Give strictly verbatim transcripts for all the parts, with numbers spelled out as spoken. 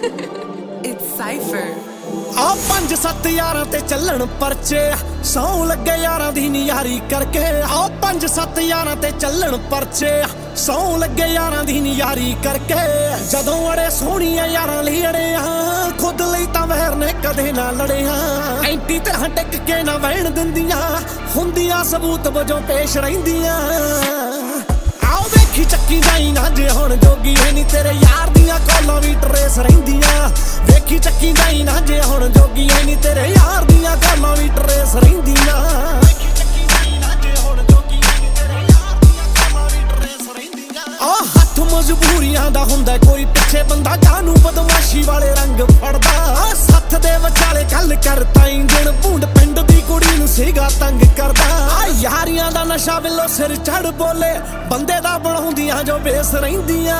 It's Cypher. आ पंज सत्त यारां ते चलन परचे सौ लगे यारां दी नियारी करके आ पंज सत्त यारां ते चलन परचे सौ लगे यारां दी नियारी करके जदों अड़े सोहणियां यारां लई अड़े हां खुद लई तां वैर ने कदे ना लड़े हां एंटी ते टिक के ना वहण दिंदियां हुंदियां सबूत वजों पेश रहिंदियां आओ वेखी चक्की जाई ना जे हुण जोगी है नी तेरे यार दियां कॉलां वी ट्रेस रहिंदियां वेखी चक्की जाई ना जे हुण जोगी है नी तेरे यार दियां कॉलां वी ट्रेस रहिंदियां वेखी चक्की जाई ना जे हुण जोगी है नी तेरे यार दियां कॉलां वी ट्रेस रहिंदियां आ हत्थ मजबूरियां दा हुंदा कोई पिछे बंदा कानू बदमाशी वाले रंग फड़दा सत्थ दे विचाले गल कर ताईं दिन भूंड पिंड दी कुड़ी नूं सीगा तंग करदा यारियां दा नशा बिलो सिर चढ़ बोले बंदे दा बनाउंदियां जो बेस रहिंदियां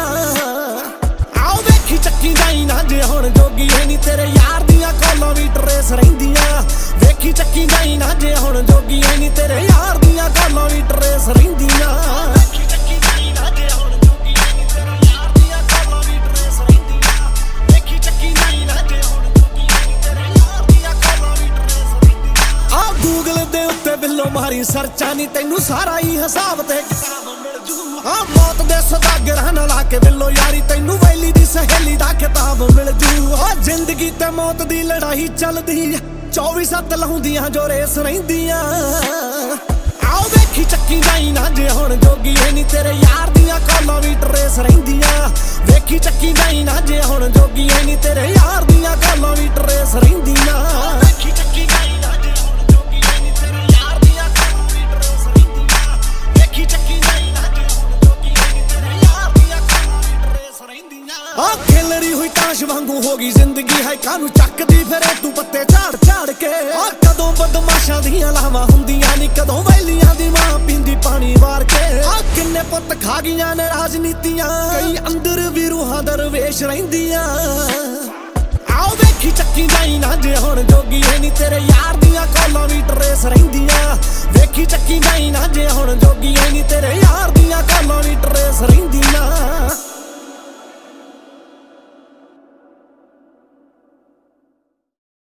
आओ वेखी चक्की जाई ना जे हुण जोगी है नी तेरे यार दियां कॉलां वी ट्रेस रहिंदियां वेखी चक्की जाई ना जे हुण जोगी है नी तेरे यार दियां कॉलां वी ट्रेस रहिंदियां वेखी चक्की जाई ना जे हुण जोगी है नी तेरे यार दियां कॉलां वी ट्रेस रहिंदियां वेखी चक्की जाई ना जे हुण जोगी है नी तेरे यार दियां कॉलां वी ट्रेस रहिंदियां आ गूगल दे उत्ते बिलो मारी सर्चा नी तैनू सारा ही हिसाब ते आ मौत दे सदागर ना ला के बिलो यारी तैनू वैली दी सहेली दा किताब मिल जू आ जिंदगी ते मौत दी लड़ाई चलदी चौबी सत्त लाउंदियां जो रेस रहिंदियां आओ वेखी चक्की जाई ना जे हुण जोगी है नी तेरे यार दियां कॉलां वी ट्रेस रहिंदियां वेखी चक्की जाई ना जे हुण जोगी है नी तेरे यार दियां कॉलां वी ट्रेस रहिंदियां वेखी चक्की जाई ना जे हुण जोगी है नी तेरे यार दियां कॉलां वी ट्रेस रहिंदियां वेखी चक्की जाई ना जे हुण जोगी है नी तेरे यार दियां कॉलां वी ट्रेस रहिंदियां आ खेलरी हुई ताश वांगू होगी जिंदगी है कानू चकदी फिरे तू पत्ते झाड़ झाड़ के आ कदों बदमाशां दियां लावां हुंदियां नी कदों वैलियां दी मां पींदी पानी वार के आ किन्ने पुत्त खा गईयां ने राजनीतियां कई अंदर भी रूहां दरवेश रहिंदियां आओ वेखी चक्की जाई ना जे हुण जोगी है नी तेरे यार दियां कॉलां वी ट्रेस रहिंदियां वेखी चक्की जाई ना जे हुण जोगी है नी तेरे यार दियां कॉलां वी ट्रेस रहिंदियां।